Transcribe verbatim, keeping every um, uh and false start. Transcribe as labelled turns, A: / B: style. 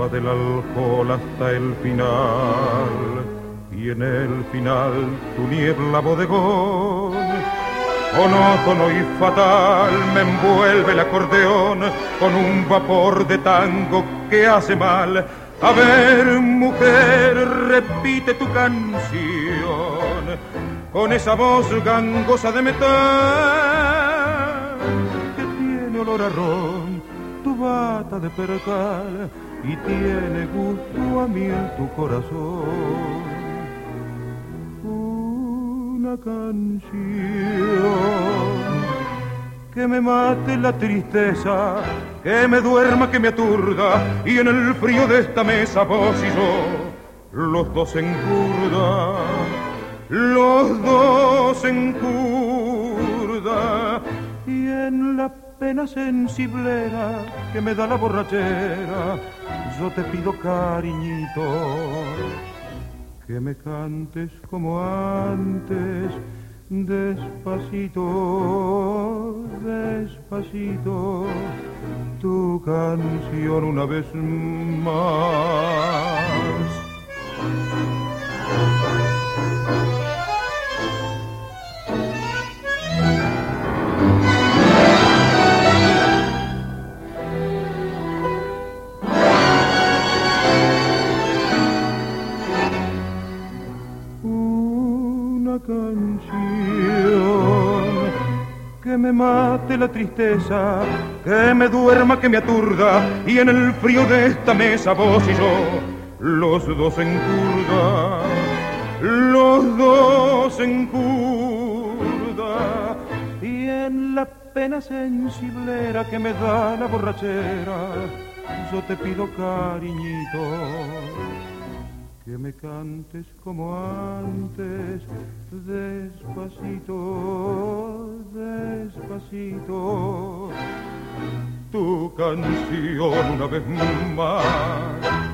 A: va del alcohol hasta el final, y en el final tu niebla bodegón, monótono y fatal, me envuelve el acordeón con un vapor de tango que hace mal. A ver, mujer, repite tu canción con esa voz gangosa de metal que tiene olor a ron, tu bata de percal, y tiene gusto a miel tu corazón. Una canción que me mate la tristeza, que me duerma, que me aturda, y en el frío de esta mesa vos y yo, los dos en curda, los dos en curda, y en la pena sensiblera que me da la borrachera, yo te pido, cariñito, que me cantes como antes, despacito, despacito, tu canción una vez más. Canción que me mate la tristeza, que me duerma, que me aturda, y en el frío de esta mesa vos y yo, los dos en curda, los dos en curda, y en la pena sensiblera que me da la borrachera, yo te pido, cariñito, que me cantes como antes, despacito, despacito, tu canción una vez más.